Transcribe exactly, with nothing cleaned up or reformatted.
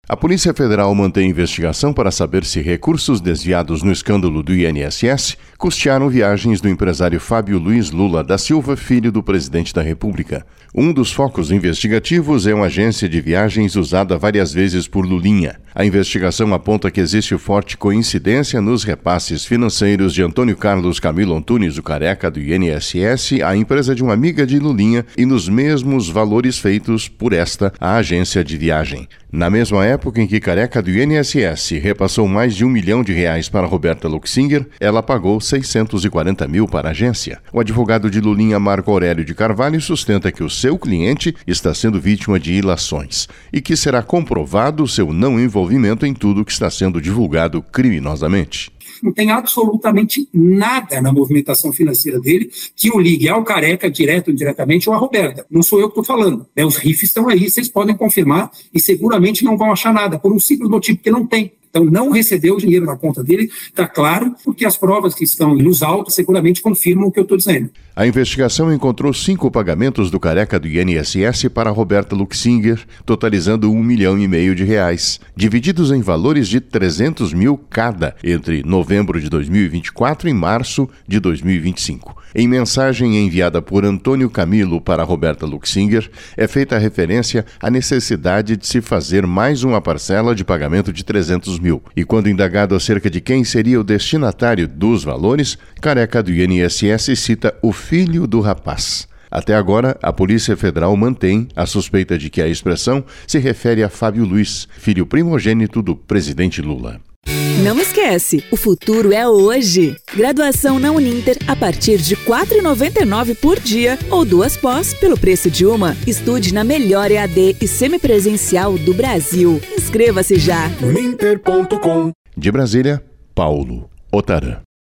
A Polícia Federal mantém investigação para saber se recursos desviados no escândalo do I N S S custearam viagens do empresário Fábio Luiz Lula da Silva, filho do presidente da República. Um dos focos investigativos é uma agência de viagens usada várias vezes por Lulinha. A investigação aponta que existe forte coincidência nos repasses financeiros de Antônio Carlos Camilo Antunes, o Careca do I N S S, à empresa de uma amiga de Lulinha e nos mesmos valores feitos por esta à agência de viagem. Na mesma época em que Careca do I N S S repassou mais de um milhão de reais para Roberta Luxinger, ela pagou seiscentos e quarenta mil para a agência. O advogado de Lulinha, Marco Aurélio de Carvalho, sustenta que o seu cliente está sendo vítima de ilações e que será comprovado seu não envolvimento em tudo que está sendo divulgado criminosamente. Não tem absolutamente nada na movimentação financeira dele que o ligue ao Careca, direto ou indiretamente, ou à Roberta. Não sou eu que estou falando. Né? Os rifes estão aí, vocês podem confirmar e seguramente não vão achar nada, por um simples motivo, porque não tem. Então, não recebeu o dinheiro na conta dele, está claro, porque as provas que estão nos autos seguramente confirmam o que eu estou dizendo. A investigação encontrou cinco pagamentos do Careca do I N S S para Roberta Luxinger, totalizando um milhão e meio de reais, divididos em valores de trezentos mil cada, entre novembro de dois mil e vinte e quatro e março de dois mil e vinte e cinco. Em mensagem enviada por Antônio Camilo para Roberta Luxinger, é feita a referência à necessidade de se fazer mais uma parcela de pagamento de trezentos mil. E quando indagado acerca de quem seria o destinatário dos valores, Careca do I N S S cita o filho do rapaz. Até agora, a Polícia Federal mantém a suspeita de que a expressão se refere a Fábio Luiz, filho primogênito do presidente Lula. Não esquece, o futuro é hoje. Graduação na Uninter a partir de quatro reais e noventa e nove centavos por dia ou duas pós pelo preço de uma. Estude na melhor E A D e semipresencial do Brasil. Inscreva-se já. uninter ponto com. De Brasília, Paulo Otarã.